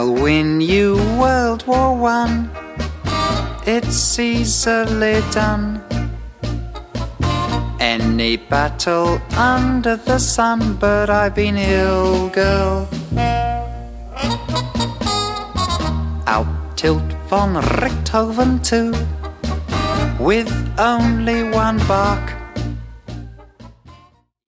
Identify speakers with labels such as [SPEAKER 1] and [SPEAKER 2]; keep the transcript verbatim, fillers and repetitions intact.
[SPEAKER 1] I'll win you World War One. It's easily done. Any battle under the sun, but I've been ill, girl. Out tilt von Richthofen too, with only one bark.